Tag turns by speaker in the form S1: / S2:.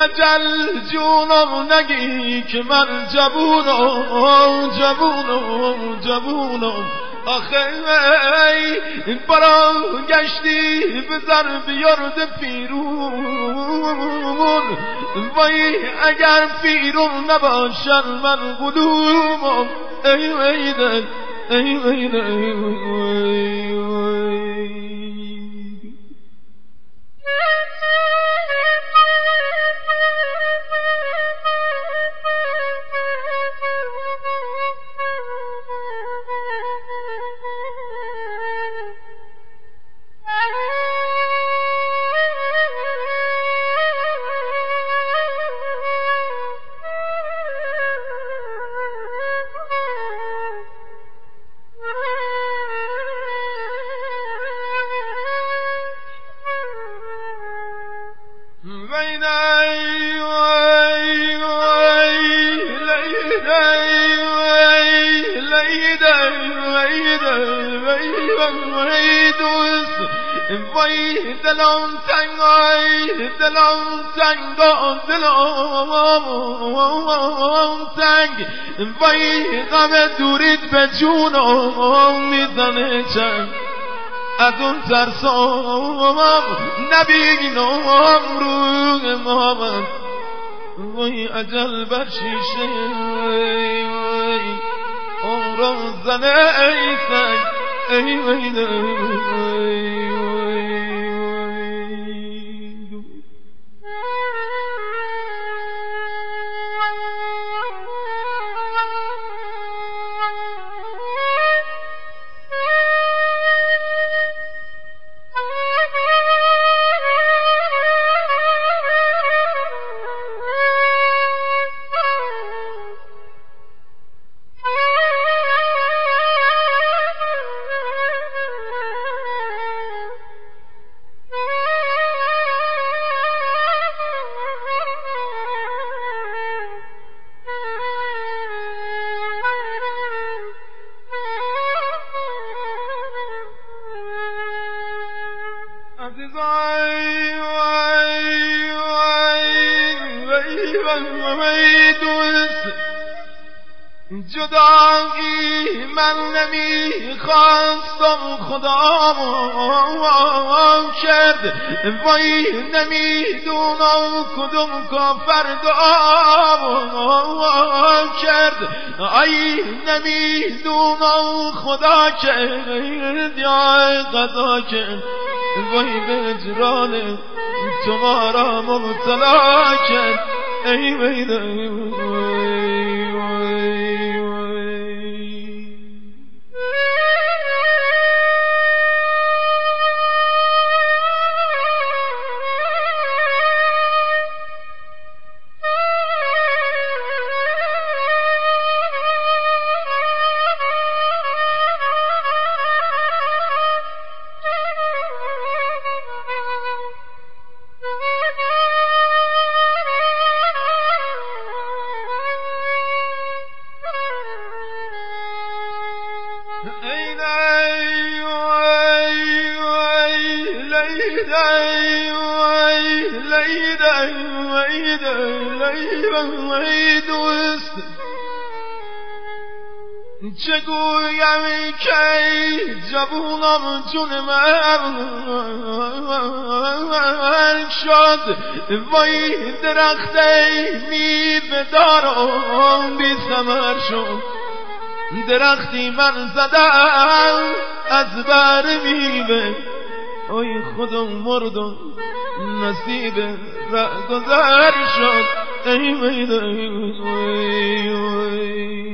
S1: اجل جونم نگی که من جوونم آخه ای برا گشتی بزر بیارد پیرون وای اگر پیرون نباشن من قلوبم ای ویدن ای وای دلم تنگ وای غم دورید به جونم میزنه چند از اون ترسام نبینم روی محمد وای اجل بر شیشه وای عمرم زنه ای سنگ ای وای جدایی من نمیخواستم خدا کرد وای نمیدونم کدوم کافر دعا کرد ای نمیدونم خدا کرد یا قضا کرد وای به اجران تمہارا مبتلا کرد ای وای چگویم که جوونم جون من شد وای درخت میوه دارم بی ثمر شد درختی من زدم از بر میوه ای خودم مردم نصیب رهگذر شد ای